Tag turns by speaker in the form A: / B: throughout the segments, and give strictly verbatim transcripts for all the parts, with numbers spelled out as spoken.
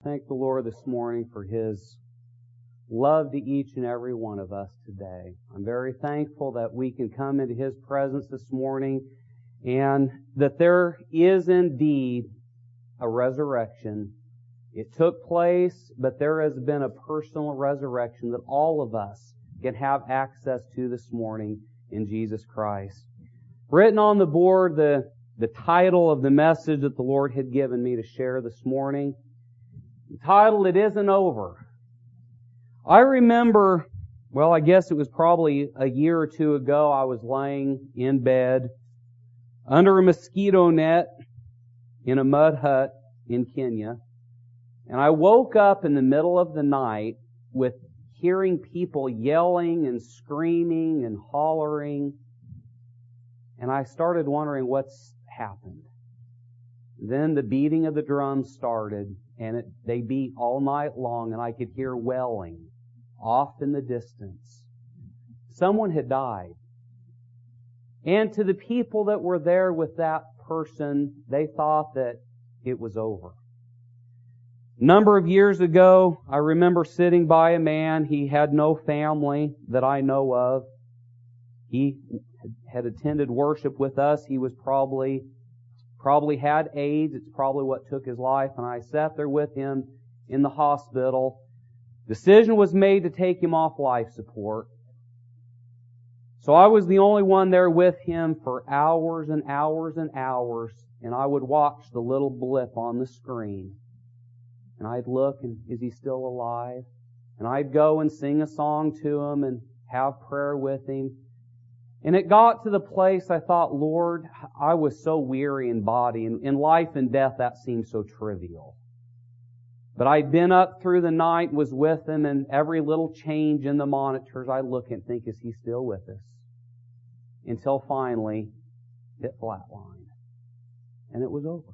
A: thank the Lord this morning for His love to each and every one of us today. I'm very thankful that we can come into His presence this morning and that there is indeed a resurrection. It took place, but there has been a personal resurrection that all of us can have access to this morning in Jesus Christ. Written on the board, the, the title of the message that the Lord had given me to share this morning, entitled, It Isn't Over. I remember, well, I guess it was probably a year or two ago, I was laying in bed under a mosquito net in a mud hut in Kenya. And I woke up in the middle of the night with hearing people yelling and screaming and hollering. And I started wondering what's happened. Then the beating of the drums started, and it, they beat all night long, and I could hear wailing off in the distance. Someone had died. And to the people that were there with that person, they thought that it was over. A number of years ago, I remember sitting by a man. He had no family that I know of. He had attended worship with us. He was probably Probably had AIDS. It's probably what took his life. And I sat there with him in the hospital. Decision was made to take him off life support. So I was the only one there with him for hours and hours and hours. And I would watch the little blip on the screen. And I'd look, and is he still alive? And I'd go and sing a song to him and have prayer with him. And it got to the place I thought, Lord, I was so weary in body, and in life and death that seemed so trivial. But I'd been up through the night, was with him, and every little change in the monitors, I look and think, is he still with us? Until finally, it flatlined. And it was over.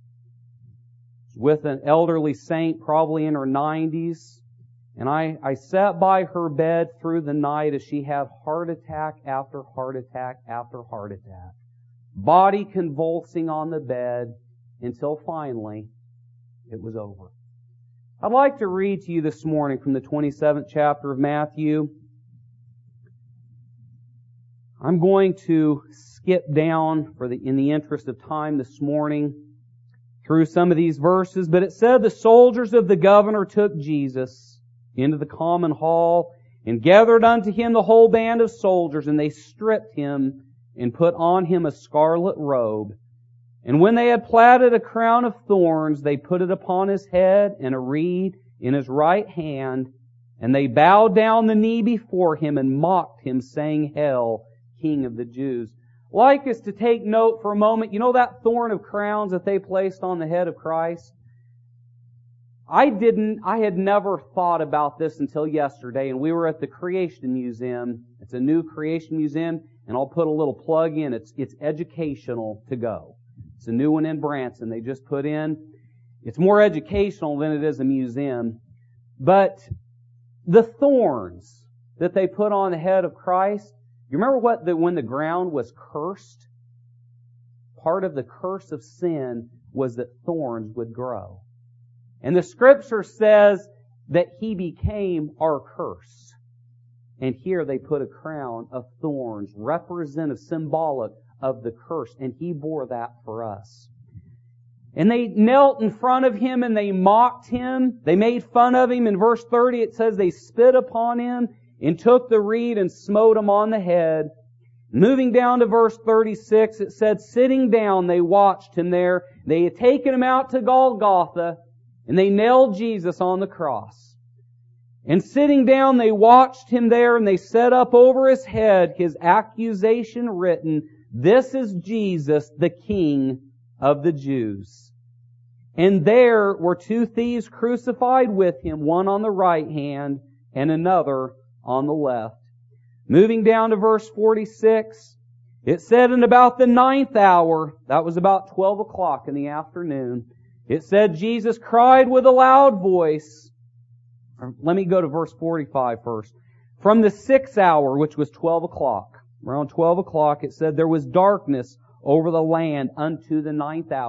A: With an elderly saint, probably in her nineties, and I, I sat by her bed through the night as she had heart attack after heart attack after heart attack. Body convulsing on the bed until finally it was over. I'd like to read to you this morning from the twenty-seventh chapter of Matthew. I'm going to skip down for the, in the interest of time this morning through some of these verses, but it said the soldiers of the governor took Jesus into the common hall, and gathered unto him the whole band of soldiers, and they stripped him, and put on him a scarlet robe. And when they had platted a crown of thorns, they put it upon his head, and a reed in his right hand, and they bowed down the knee before him, and mocked him, saying, Hail, King of the Jews. I'd like us to take note for a moment. You know that thorn of crowns that they placed on the head of Christ? I didn't, I had never thought about this until yesterday, and we were at the Creation Museum. It's a new Creation Museum, and I'll put a little plug in. It's, it's educational to go. It's a new one in Branson. They just put in. It's more educational than it is a museum. But the thorns that they put on the head of Christ, you remember what the, when the ground was cursed? Part of the curse of sin was that thorns would grow. And the Scripture says that He became our curse. And here they put a crown of thorns, representative, symbolic of the curse. And He bore that for us. And they knelt in front of Him and they mocked Him. They made fun of Him. In verse thirty it says they spit upon Him and took the reed and smote Him on the head. Moving down to verse thirty-six, it said, sitting down, they watched Him there. They had taken Him out to Golgotha. And they nailed Jesus on the cross. And sitting down, they watched Him there, and they set up over His head His accusation written, This is Jesus, the King of the Jews. And there were two thieves crucified with Him, one on the right hand and another on the left. Moving down to verse forty-six, it said, in about the ninth hour, that was about twelve o'clock in the afternoon, it said Jesus cried with a loud voice. Let me go to verse forty-five first. From the sixth hour, which was twelve o'clock, around twelve o'clock, it said there was darkness over the land unto the ninth hour.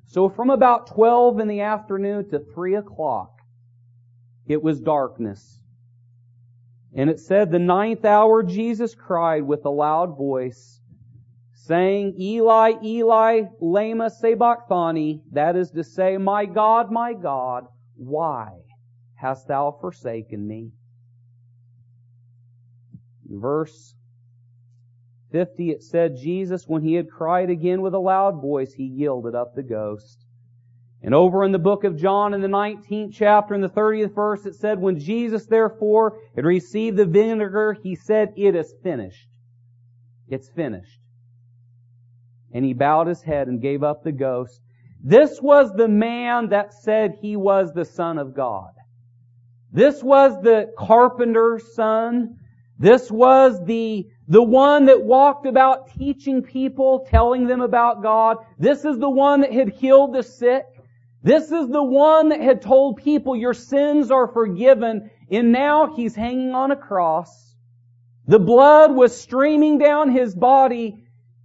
A: So from about twelve in the afternoon to three o'clock, it was darkness. And it said, the ninth hour Jesus cried with a loud voice, saying, Eli, Eli, lama sabachthani, that is to say, My God, my God, why hast thou forsaken me? Verse fifty, it said, Jesus, when he had cried again with a loud voice, he yielded up the ghost. And over in the book of John, in the nineteenth chapter, in the thirtieth verse, it said, When Jesus therefore had received the vinegar, he said, It is finished. It's finished. And he bowed his head and gave up the ghost. This was the man that said he was the Son of God. This was the carpenter's son. This was the, the one that walked about teaching people, telling them about God. This is the one that had healed the sick. This is the one that had told people your sins are forgiven. And now he's hanging on a cross. The blood was streaming down his body.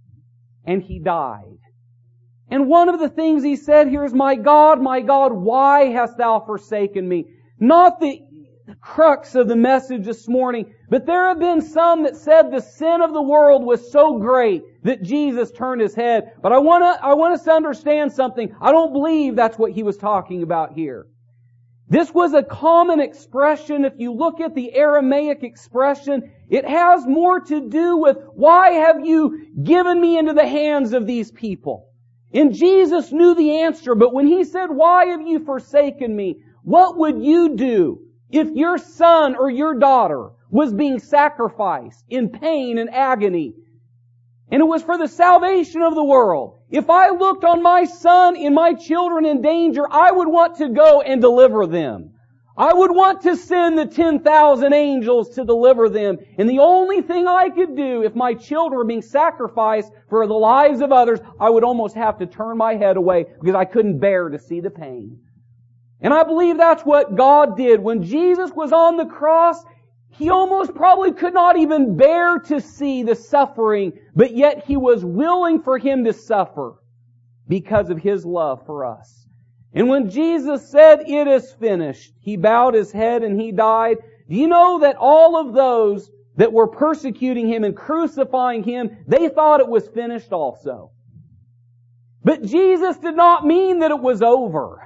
A: And he died. And one of the things he said here is, My God, my God, why hast thou forsaken me? Not the crux of the message this morning, but there have been some that said the sin of the world was so great that Jesus turned his head. But I want to, I want us to understand something. I don't believe that's what he was talking about here. This was a common expression. If you look at the Aramaic expression, it has more to do with, why have you given me into the hands of these people? And Jesus knew the answer, but when he said, why have you forsaken me? What would you do if your son or your daughter was being sacrificed in pain and agony? And it was for the salvation of the world. If I looked on my son and my children in danger, I would want to go and deliver them. I would want to send the ten thousand angels to deliver them. And the only thing I could do if my children were being sacrificed for the lives of others, I would almost have to turn my head away because I couldn't bear to see the pain. And I believe that's what God did. When Jesus was on the cross, He almost probably could not even bear to see the suffering, but yet He was willing for Him to suffer because of His love for us. And when Jesus said, it is finished, He bowed His head and He died. Do you know that all of those that were persecuting Him and crucifying Him, they thought it was finished also? But Jesus did not mean that it was over.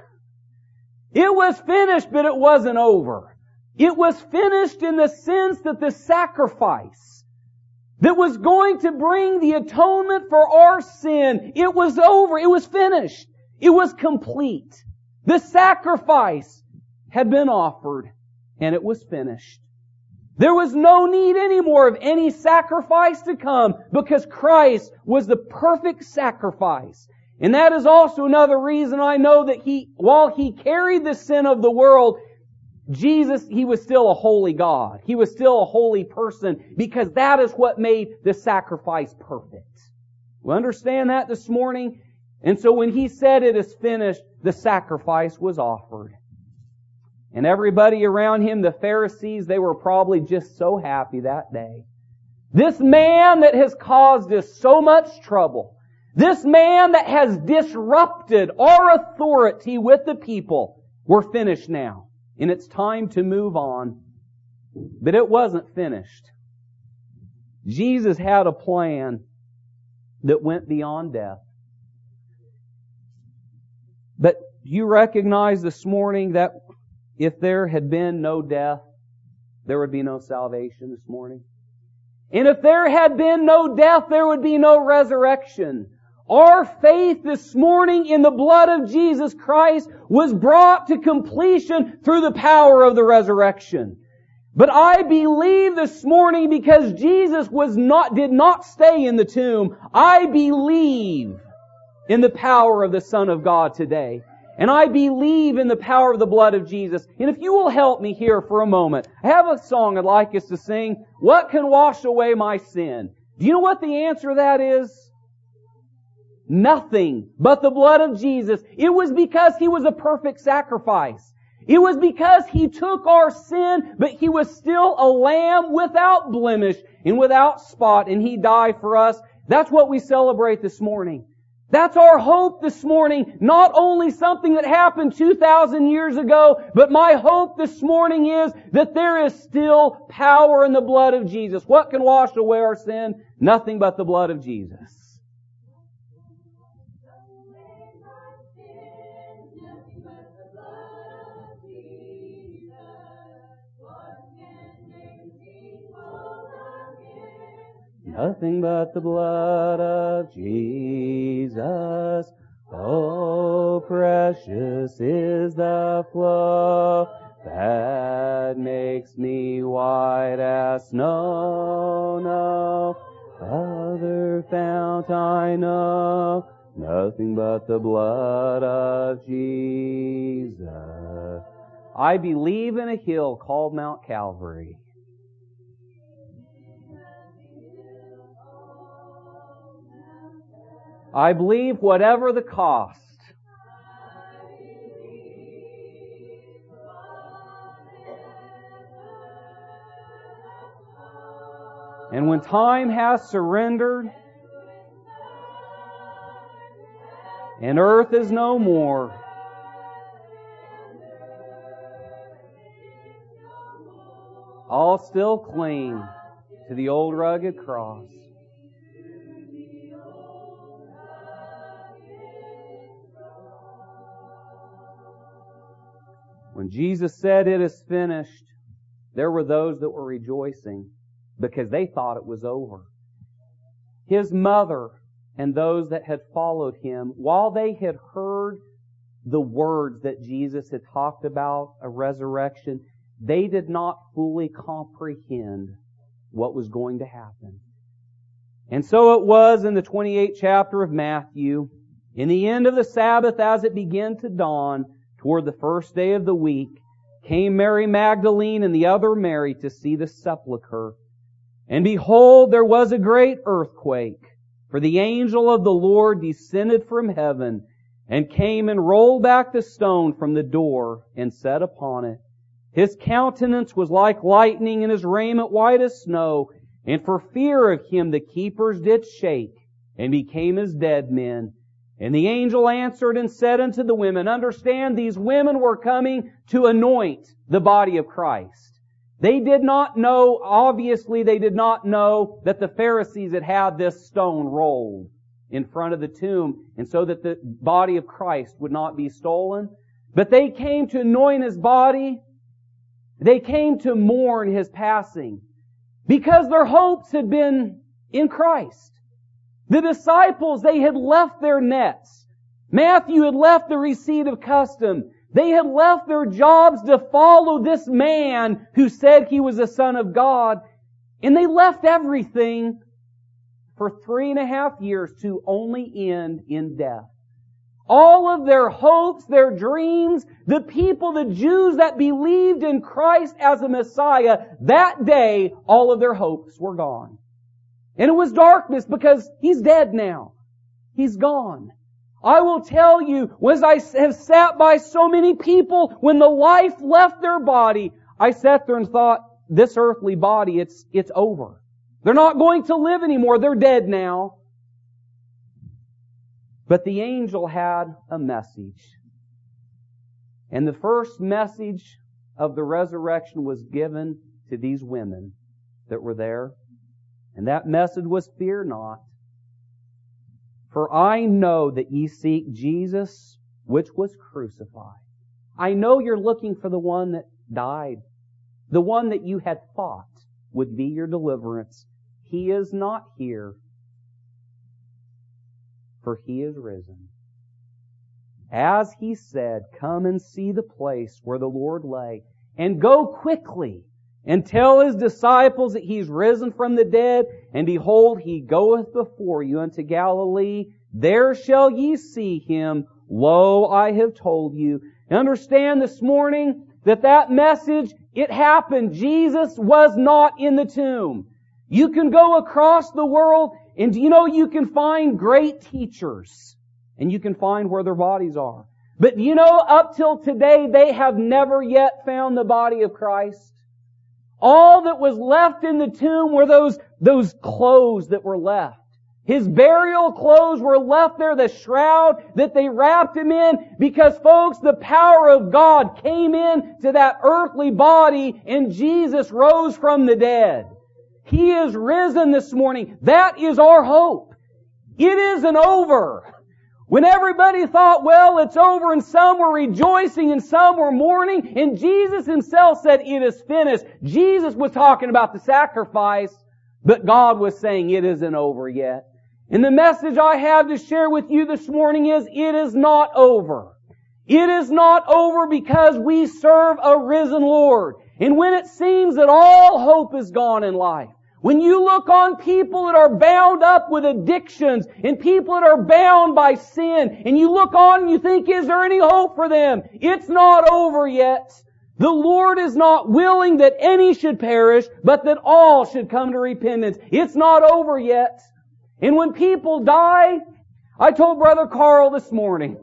A: It was finished, but it wasn't over. It was finished in the sense that the sacrifice that was going to bring the atonement for our sin, it was over. It was finished. It was complete. The sacrifice had been offered and it was finished. There was no need anymore of any sacrifice to come because Christ was the perfect sacrifice. And that is also another reason I know that He, while He carried the sin of the world, Jesus, He was still a holy God. He was still a holy person because that is what made the sacrifice perfect. We understand that this morning? And so when He said it is finished, the sacrifice was offered. And everybody around Him, the Pharisees, they were probably just so happy that day. This man that has caused us so much trouble, this man that has disrupted our authority with the people, we're finished now. And it's time to move on. But it wasn't finished. Jesus had a plan that went beyond death. But you recognize this morning that if there had been no death, there would be no salvation this morning. And if there had been no death, there would be no resurrection. Our faith this morning in the blood of Jesus Christ was brought to completion through the power of the resurrection. But I believe this morning, because Jesus was not, did not stay in the tomb, I believe in the power of the Son of God today. And I believe in the power of the blood of Jesus. And if you will help me here for a moment, I have a song I'd like us to sing. What can wash away my sin? Do you know what the answer to that is? Nothing but the blood of Jesus. It was because He was a perfect sacrifice. It was because He took our sin, but He was still a lamb without blemish and without spot, and He died for us. That's what we celebrate this morning. That's our hope this morning. Not only something that happened two thousand years ago, but my hope this morning is that there is still power in the blood of Jesus. What can wash away our sin? Nothing but the blood of Jesus. Nothing but the blood of Jesus. Oh, precious is the flow that makes me white as snow. No other fount I know. Nothing but the blood of Jesus. I believe in a hill called Mount Calvary. I believe whatever the cost. And when time has surrendered and earth is no more, I'll still cling to the old rugged cross. When Jesus said, "It is finished," there were those that were rejoicing because they thought it was over. His mother and those that had followed Him, while they had heard the words that Jesus had talked about, a resurrection, they did not fully comprehend what was going to happen. And so it was in the twenty-eighth chapter of Matthew, in the end of the Sabbath as it began to dawn, toward the first day of the week, came Mary Magdalene and the other Mary to see the sepulchre. And behold, there was a great earthquake, for the angel of the Lord descended from heaven and came and rolled back the stone from the door and sat upon it. His countenance was like lightning and his raiment white as snow. And for fear of Him the keepers did shake and became as dead men. And the angel answered and said unto the women, understand, these women were coming to anoint the body of Christ. They did not know, obviously they did not know that the Pharisees had had this stone rolled in front of the tomb, and so that the body of Christ would not be stolen. But they came to anoint His body. They came to mourn His passing because their hopes had been in Christ. The disciples, they had left their nets. Matthew had left the receipt of custom. They had left their jobs to follow this man who said He was the Son of God. And they left everything for three and a half years to only end in death. All of their hopes, their dreams, the people, the Jews that believed in Christ as a Messiah, that day, all of their hopes were gone. And it was darkness because He's dead now. He's gone. I will tell you, as I have sat by so many people, when the life left their body, I sat there and thought, this earthly body, it's, it's over. They're not going to live anymore. They're dead now. But the angel had a message. And the first message of the resurrection was given to these women that were there. And that message was, fear not. For I know that ye seek Jesus, which was crucified. I know you're looking for the one that died. The one that you had thought would be your deliverance. He is not here, for He is risen. As He said, come and see the place where the Lord lay, and go quickly and tell His disciples that He's risen from the dead, and behold, He goeth before you unto Galilee. There shall ye see Him. Lo, I have told you. Understand this morning that that message, it happened. Jesus was not in the tomb. You can go across the world, and you know you can find great teachers, and you can find where their bodies are. But you know, up till today, they have never yet found the body of Christ. All that was left in the tomb were those, those clothes that were left. His burial clothes were left there, the shroud that they wrapped Him in, because folks, the power of God came in to that earthly body and Jesus rose from the dead. He is risen this morning. That is our hope. It isn't over. When everybody thought, well, it's over, and some were rejoicing and some were mourning, and Jesus Himself said, it is finished. Jesus was talking about the sacrifice, but God was saying it isn't over yet. And the message I have to share with you this morning is, it is not over. It is not over because we serve a risen Lord. And when it seems that all hope is gone in life, when you look on people that are bound up with addictions and people that are bound by sin, and you look on and you think, is there any hope for them? It's not over yet. The Lord is not willing that any should perish, but that all should come to repentance. It's not over yet. And when people die, I told Brother Carl this morning,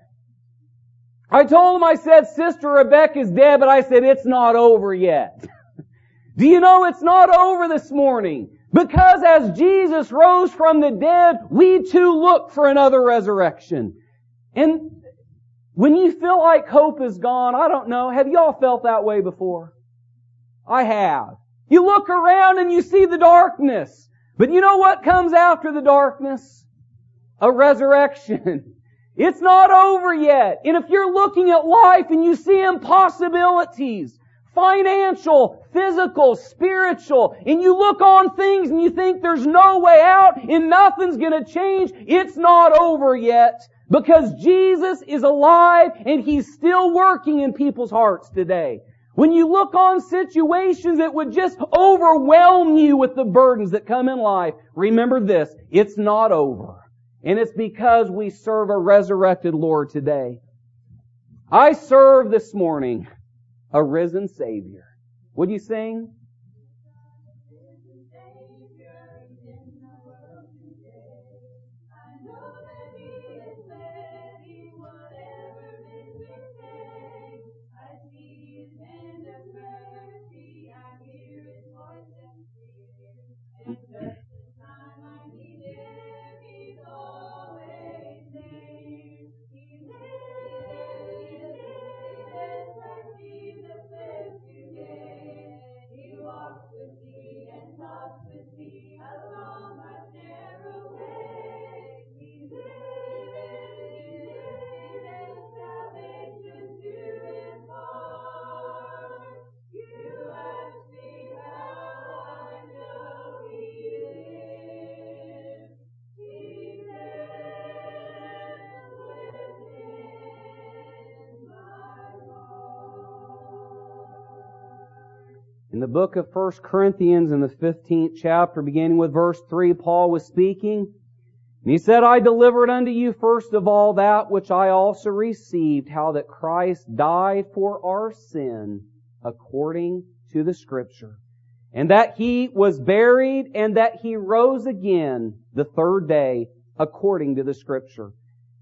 A: I told him, I said, Sister Rebecca's dead, but I said, it's not over yet. Do you know it's not over this morning? Because as Jesus rose from the dead, we too look for another resurrection. And when you feel like hope is gone, I don't know, have y'all felt that way before? I have. You look around and you see the darkness. But you know what comes after the darkness? A resurrection. It's not over yet. And if you're looking at life and you see impossibilities, financial, physical, spiritual, and you look on things and you think there's no way out and nothing's going to change, it's not over yet. Because Jesus is alive and He's still working in people's hearts today. When you look on situations that would just overwhelm you with the burdens that come in life, remember this, it's not over. And it's because we serve a resurrected Lord today. I serve this morning a risen Savior. Would you sing? In the book of First Corinthians, in the fifteenth chapter, beginning with verse three, Paul was speaking. And he said, I delivered unto you first of all that which I also received, how that Christ died for our sin, according to the Scripture. And that He was buried, and that He rose again the third day, according to the Scripture.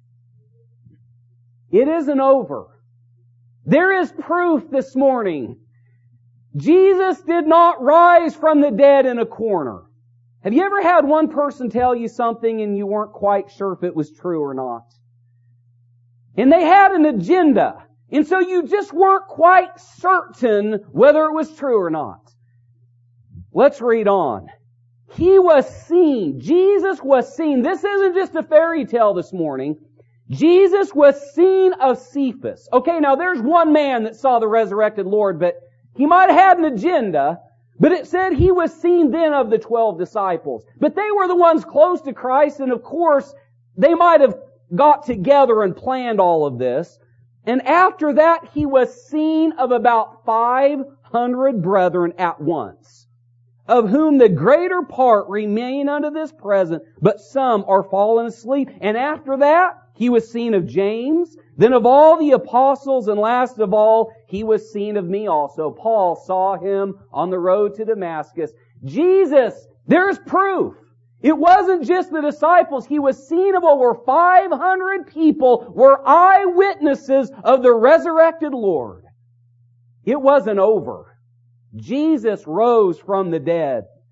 A: It isn't over. There is proof this morning. Jesus did not rise from the dead in a corner. Have you ever had one person tell you something and you weren't quite sure if it was true or not? And they had an agenda. And so you just weren't quite certain whether it was true or not. Let's read on. He was seen. Jesus was seen. This isn't just a fairy tale this morning. Jesus was seen of Cephas. Okay, now there's one man that saw the resurrected Lord, but he might have had an agenda, but it said He was seen then of the twelve disciples. But they were the ones close to Christ, and of course, they might have got together and planned all of this. And after that, He was seen of about five hundred brethren at once, of whom the greater part remain unto this present, but some are fallen asleep. And after that, He was seen of James, then of all the apostles, and last of all, He was seen of me also. Paul saw Him on the road to Damascus. Jesus, there's proof. It wasn't just the disciples. He was seen of over five hundred people, were eyewitnesses of the resurrected Lord. It wasn't over. Jesus rose from the dead.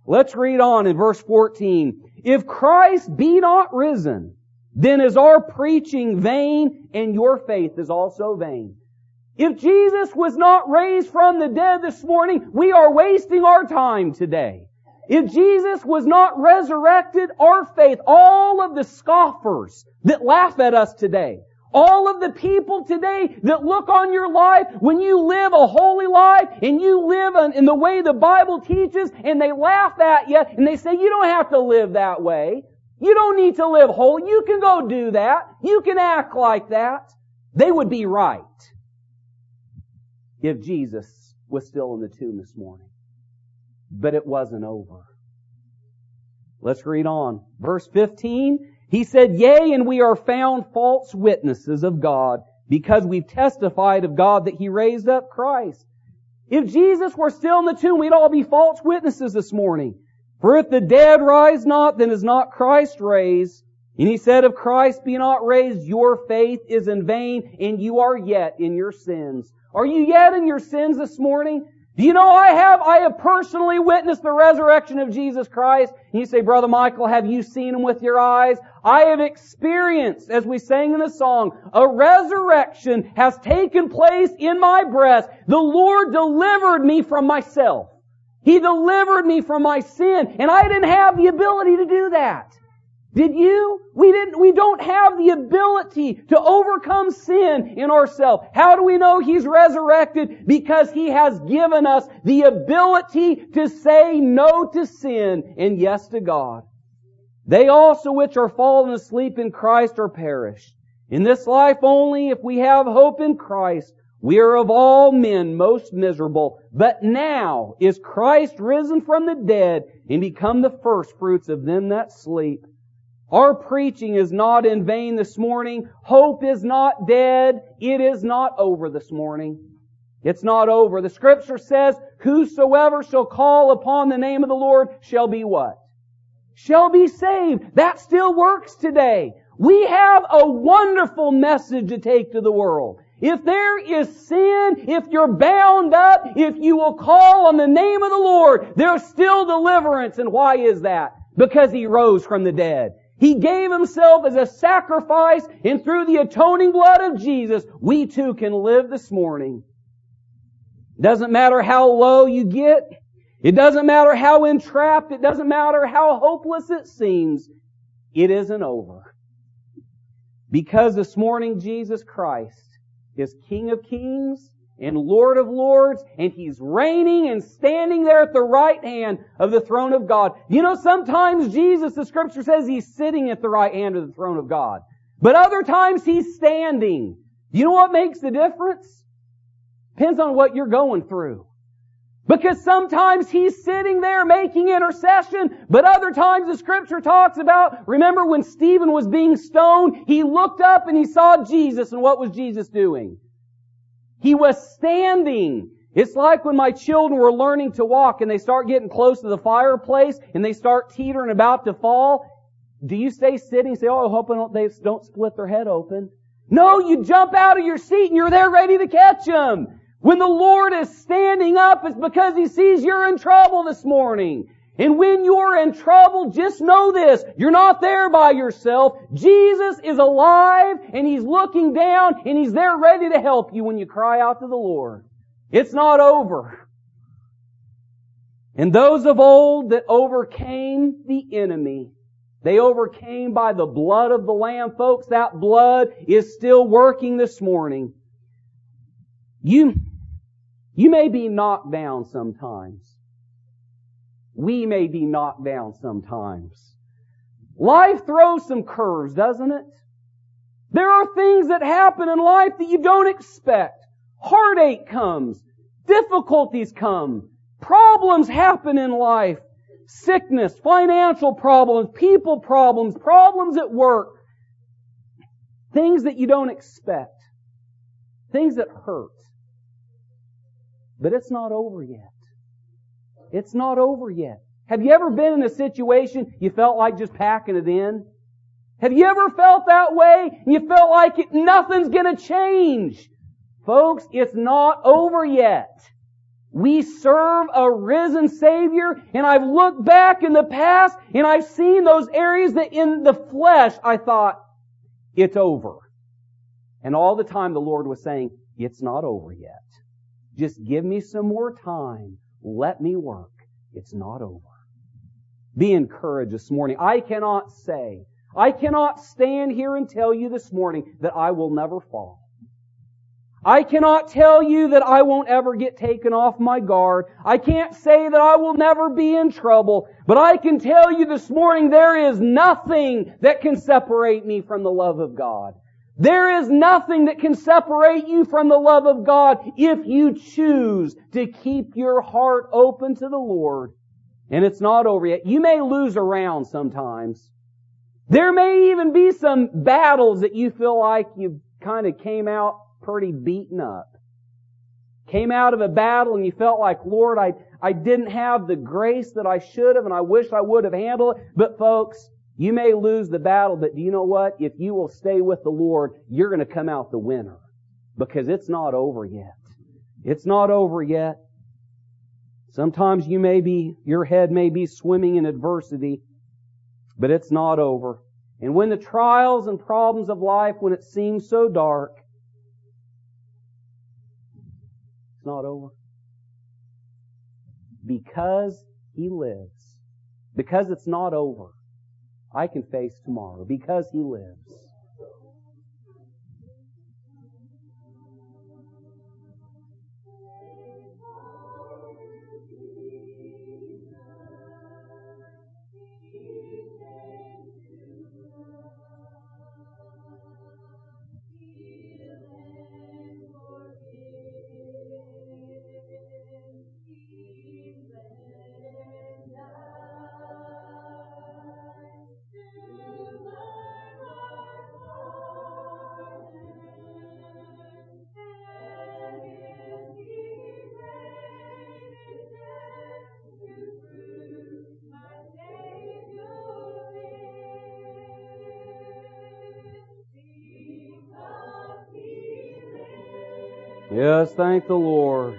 A: Let's read on in verse fourteen. If Christ be not risen, then is our preaching vain, and your faith is also vain. If Jesus was not raised from the dead this morning, we are wasting our time today. If Jesus was not resurrected, our faith, all of the scoffers that laugh at us today, all of the people today that look on your life when you live a holy life and you live in the way the Bible teaches, and they laugh at you and they say, you don't have to live that way. You don't need to live holy. You can go do that. You can act like that. They would be right if Jesus was still in the tomb this morning. But it wasn't over. Let's read on. Verse fifteen, he said, yea, and we are found false witnesses of God, because we've testified of God that He raised up Christ. If Jesus were still in the tomb, we'd all be false witnesses this morning. For if the dead rise not, then is not Christ raised. And he said, if Christ be not raised, your faith is in vain, and you are yet in your sins. Are you yet in your sins this morning? Do you know I have? I have personally witnessed the resurrection of Jesus Christ. And you say, Brother Michael, have you seen Him with your eyes? I have experienced, as we sang in the song, a resurrection has taken place in my breast. The Lord delivered me from myself. He delivered me from my sin, and I didn't have the ability to do that. Did you? We didn't, we don't have the ability to overcome sin in ourselves. How do we know He's resurrected? Because He has given us the ability to say no to sin and yes to God. They also which are fallen asleep in Christ are perished. In this life only, if we have hope in Christ, we are of all men most miserable. But now is Christ risen from the dead and become the first fruits of them that sleep. Our preaching is not in vain this morning. Hope is not dead. It is not over this morning. It's not over. The Scripture says, whosoever shall call upon the name of the Lord shall be what? Shall be saved. That still works today. We have a wonderful message to take to the world. If there is sin, if you're bound up, if you will call on the name of the Lord, there's still deliverance. And why is that? Because He rose from the dead. He gave Himself as a sacrifice, and through the atoning blood of Jesus, we too can live this morning. Doesn't matter how low you get. It doesn't matter how entrapped. It doesn't matter how hopeless it seems. It isn't over. Because this morning Jesus Christ is King of Kings and Lord of Lords, and He's reigning and standing there at the right hand of the throne of God. You know, sometimes Jesus, the Scripture says, He's sitting at the right hand of the throne of God. But other times He's standing. You know what makes the difference? Depends on what you're going through. Because sometimes He's sitting there making intercession, but other times the Scripture talks about, remember when Stephen was being stoned, he looked up and he saw Jesus, and what was Jesus doing? He was standing. It's like when my children were learning to walk and they start getting close to the fireplace and they start teetering about to fall. Do you stay sitting and say, oh, I hope they don't split their head open? No, you jump out of your seat and you're there ready to catch them. When the Lord is standing up, it's because He sees you're in trouble this morning. And when you're in trouble, just know this, you're not there by yourself. Jesus is alive, and He's looking down, and He's there ready to help you when you cry out to the Lord. It's not over. And those of old that overcame the enemy, they overcame by the blood of the Lamb. Folks, that blood is still working this morning. You, you may be knocked down sometimes. We may be knocked down sometimes. Life throws some curves, doesn't it? There are things that happen in life that you don't expect. Heartache comes. Difficulties come. Problems happen in life. Sickness, financial problems, people problems, problems at work. Things that you don't expect. Things that hurt. But it's not over yet. It's not over yet. Have you ever been in a situation you felt like just packing it in? Have you ever felt that way and you felt like it, nothing's going to change? Folks, it's not over yet. We serve a risen Savior, and I've looked back in the past, and I've seen those areas that in the flesh I thought, it's over. And all the time the Lord was saying, it's not over yet. Just give me some more time. Let me work. It's not over. Be encouraged this morning. I cannot say, I cannot stand here and tell you this morning that I will never fall. I cannot tell you that I won't ever get taken off my guard. I can't say that I will never be in trouble. But I can tell you this morning there is nothing that can separate me from the love of God. There is nothing that can separate you from the love of God if you choose to keep your heart open to the Lord. And it's not over yet. You may lose a round sometimes. There may even be some battles that you feel like you kind of came out pretty beaten up. Came out of a battle and you felt like, Lord, I, I didn't have the grace that I should have and I wish I would have handled it. But folks, you may lose the battle, but do you know what? If you will stay with the Lord, you're going to come out the winner. Because it's not over yet. It's not over yet. Sometimes you may be, your head may be swimming in adversity, but it's not over. And when the trials and problems of life, when it seems so dark, it's not over. Because He lives. Because it's not over. I can face tomorrow. Because He lives. Yes, thank the Lord.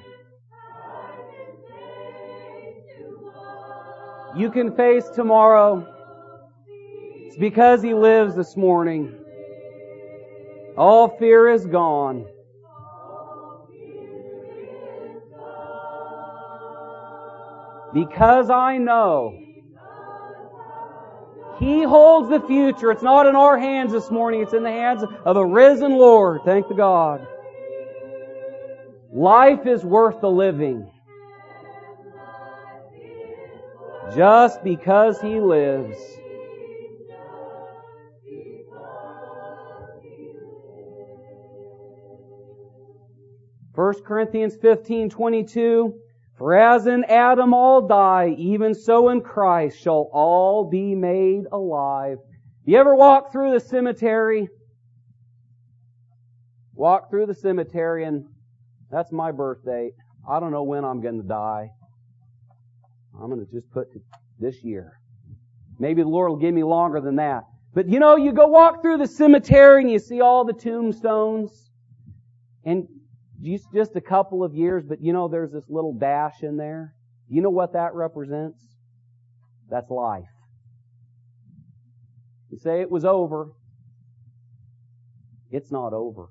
A: You can face tomorrow. It's because He lives this morning. All fear is gone. Because I know He holds the future. It's not in our hands this morning. It's in the hands of a risen Lord. Thank the God. Life is worth the living. Just because He lives. First Corinthians fifteen twenty-two. For as in Adam all die, even so in Christ shall all be made alive. You ever walk through the cemetery? Walk through the cemetery and that's my birth date. I don't know when I'm going to die. I'm going to just put this year. Maybe the Lord will give me longer than that. But you know, you go walk through the cemetery and you see all the tombstones. And just a couple of years, but you know, there's this little dash in there. You know what that represents? That's life. You say it was over. It's not over.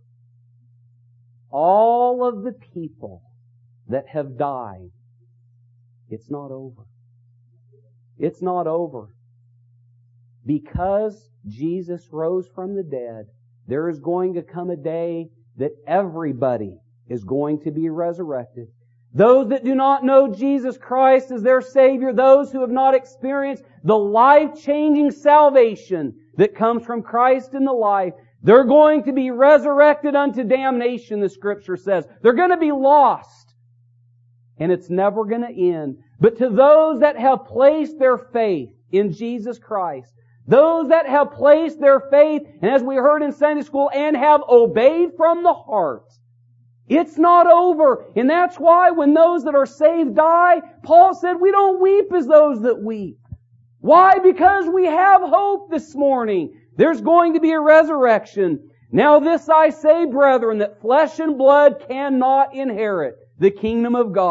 A: All of the people that have died, it's not over. It's not over. Because Jesus rose from the dead, there is going to come a day that everybody is going to be resurrected. Those that do not know Jesus Christ as their Savior, those who have not experienced the life-changing salvation that comes from Christ in the life, they're going to be resurrected unto damnation, the Scripture says. They're going to be lost. And it's never going to end. But to those that have placed their faith in Jesus Christ, those that have placed their faith, and as we heard in Sunday school, and have obeyed from the heart, it's not over. And that's why when those that are saved die, Paul said we don't weep as those that weep. Why? Because we have hope this morning. There's going to be a resurrection. Now this I say, brethren, that flesh and blood cannot inherit the kingdom of God,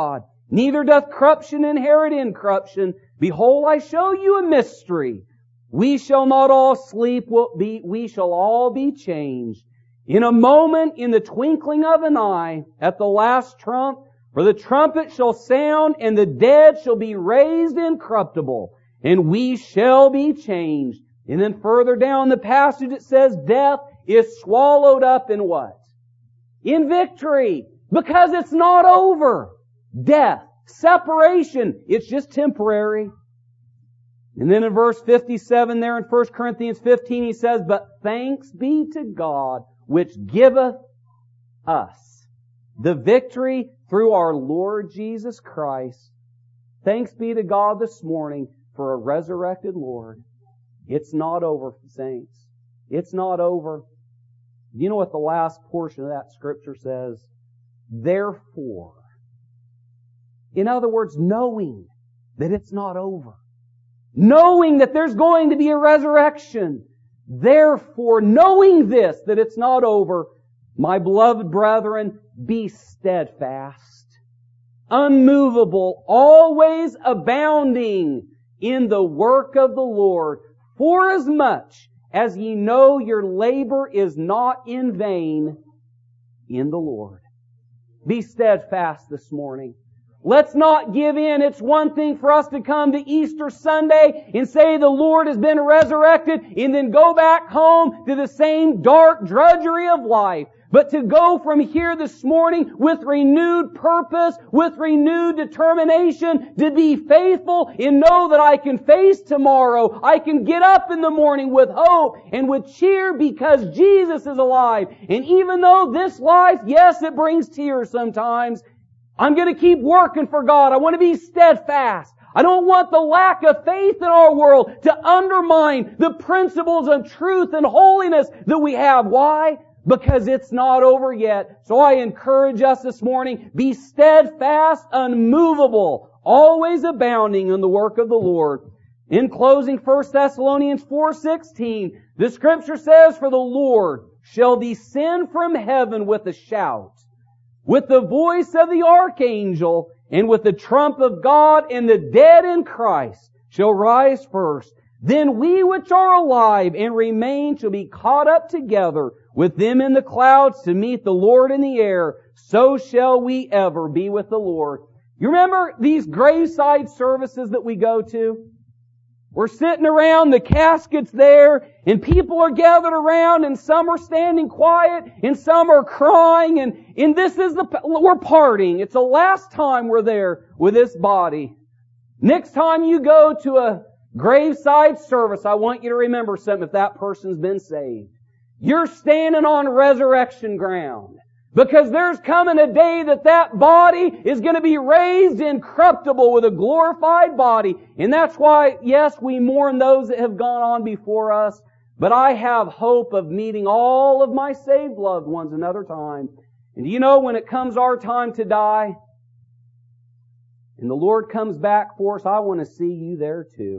A: Neither doth corruption inherit incorruption. Behold, I show you a mystery. We shall not all sleep, we shall all be changed. In a moment, in the twinkling of an eye, at the last trump, for the trumpet shall sound, and the dead shall be raised incorruptible, and we shall be changed. And then further down the passage it says, death is swallowed up in what? In victory. Because it's not over. Death, separation, it's just temporary. And then in verse fifty-seven there in First Corinthians fifteen he says, but thanks be to God, which giveth us the victory through our Lord Jesus Christ. Thanks be to God this morning for a resurrected Lord. It's not over, saints. It's not over. You know what the last portion of that scripture says? Therefore. In other words, knowing that it's not over. Knowing that there's going to be a resurrection. Therefore, knowing this, that it's not over, my beloved brethren, be steadfast, unmovable, always abounding in the work of the Lord, forasmuch as ye know your labor is not in vain in the Lord. Be steadfast this morning. Let's not give in. It's one thing for us to come to Easter Sunday and say the Lord has been resurrected and then go back home to the same dark drudgery of life. But to go from here this morning with renewed purpose, with renewed determination to be faithful and know that I can face tomorrow. I can get up in the morning with hope and with cheer because Jesus is alive. And even though this life, yes, it brings tears sometimes, I'm going to keep working for God. I want to be steadfast. I don't want the lack of faith in our world to undermine the principles of truth and holiness that we have. Why? Because it's not over yet. So I encourage us this morning, be steadfast, unmovable, always abounding in the work of the Lord. In closing, First Thessalonians four sixteen, the scripture says, for the Lord shall descend from heaven with a shout, with the voice of the archangel, and with the trump of God, and the dead in Christ shall rise first. Then we which are alive and remain shall be caught up together with them in the clouds to meet the Lord in the air. So shall we ever be with the Lord. You remember these graveside services that we go to? We're sitting around, the casket's there, and people are gathered around, and some are standing quiet, and some are crying, and, and this is the, we're partying. It's the last time we're there with this body. Next time you go to a graveside service, I want you to remember something if that person's been saved. You're standing on resurrection ground. Because there's coming a day that that body is going to be raised incorruptible with a glorified body. And that's why, yes, we mourn those that have gone on before us. But I have hope of meeting all of my saved loved ones another time. And do you know, when it comes our time to die, and the Lord comes back for us, I want to see you there too.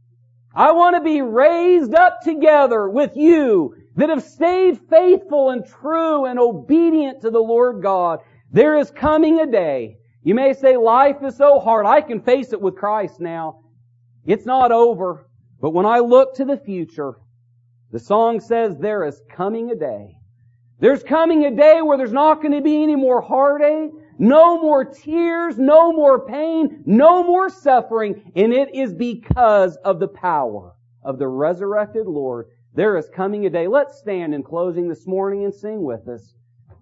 A: I want to be raised up together with you that have stayed faithful and true and obedient to the Lord God. There is coming a day. You may say, life is so hard. I can face it with Christ now. It's not over. But when I look to the future, the song says there is coming a day. There's coming a day where there's not going to be any more heartache, no more tears, no more pain, no more suffering, and it is because of the power of the resurrected Lord. There is coming a day. Let's stand in closing this morning and sing with us.